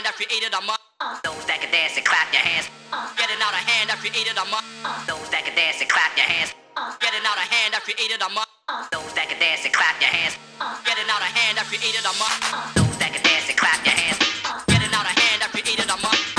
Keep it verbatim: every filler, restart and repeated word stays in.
I created a month. Those that can dance and clap your hands. Getting out of hand, I created a month. Those that can dance and clap your hands. Getting out of hand, I created a month. Those that can dance and clap your hands. Getting out of hand, I created a month. Those that can dance and clap your hands. Getting out of hand, I created a month.